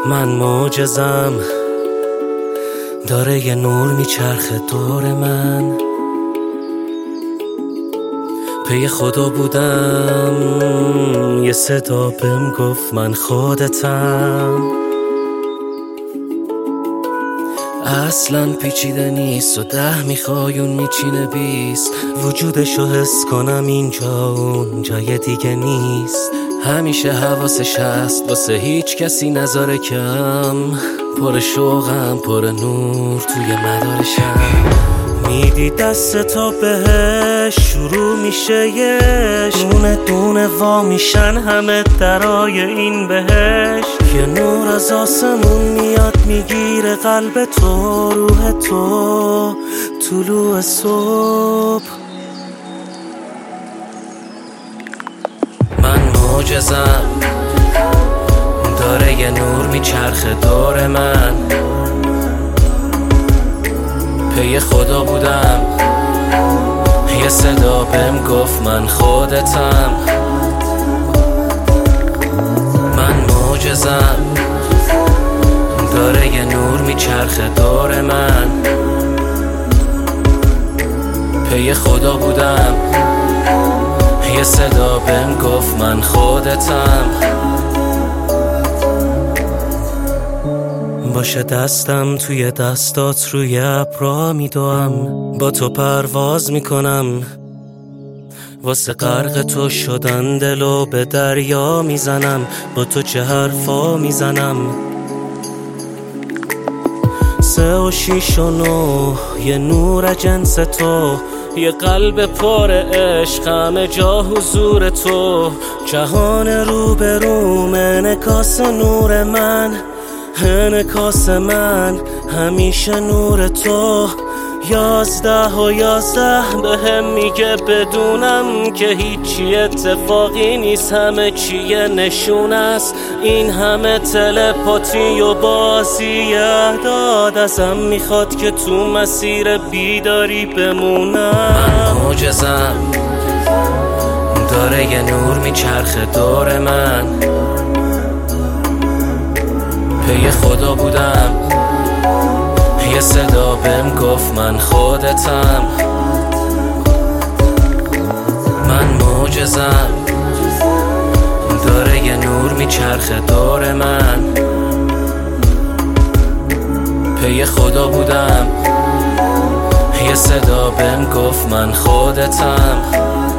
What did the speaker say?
من معجزم، داره یه نور میچرخه دور من. پی خدا بودم، یه صدا بهم گفت من خودتم. اصلا پیچیده نیست و 10 میخوای اون میچینه 20. وجودشو حس کنم اینجا اون جای دیگه نیست. همیشه حواسش هست واسه هیچ کسی نذاره کم. پر شوقم پر نور توی مدارشم. میدی دست تا بهش شروع میشه یش. دونه دونه وا میشن همه درای این بهش. یه نور از آسمون میاد میگیره قلب تو، روح تو، طلوع صبح. من معجزم، داره یه نور میچرخه دور من. پی خدا بودم، یه صدا بهم گفت من خودتم. من معجزم، داره یه نور میچرخه دور من. پی خدا بودم، یه صدا بهم گفت من خودتم. باشه دستم توی دستات روی ابرا میدوام. با تو پرواز میکنم، واسه غرق تو شدن دلو به دریا میزنم. با تو چه حرفا میزنم. 3 و 6 و 9 یه نور جنس تو. یه قلب پر عشق همه جا حضور تو. جهان رو به روم انعکاس نور من. انعکاس من همیشه نور تو. 11 و 11 بهم میگه بدونم که هیچی اتفاقی نیست، همه چیه نشون است. این همه تلپاتی و بازی اعداد ازم میخواد که تو مسیر بیداری بمونم. من معجزم، داره یه نور میچرخه دور من. پی خدا بودم، یه صدا بهم گفت من خودتم. من معجزم، داره یه نور میچرخه دور من. پی خدا بودم، یه صدا بهم گفت من خودتم.